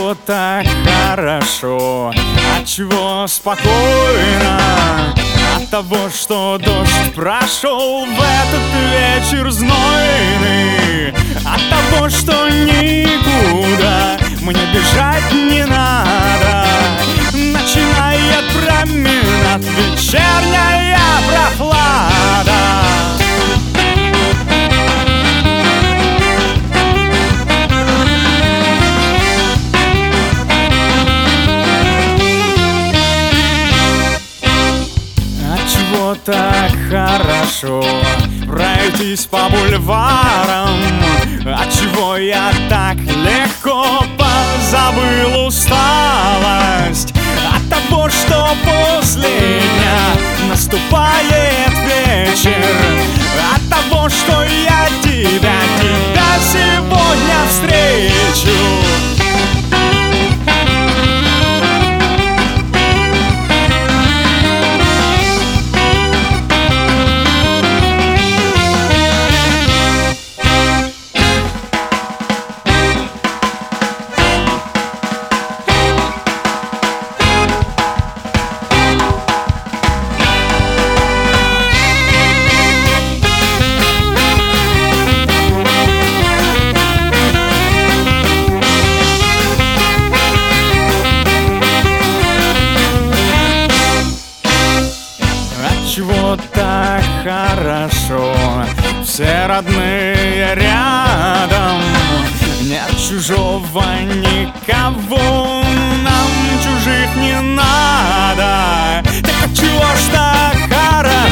Отчего так хорошо, отчего спокойно? От того, что дождь прошел в этот вечер знойный, от того, что никуда мне бежать не надо. Начинает променад, вечерняя прохлада. Отчего так хорошо пройтись по бульварам? Отчего я так легко позабыл усталость? От того, что после дня наступает вечер, от того, что я тебя сегодня встречу. Отчего так хорошо, все родные рядом, нет чужого никого, нам чужих не надо. Так отчего ж так хорошо?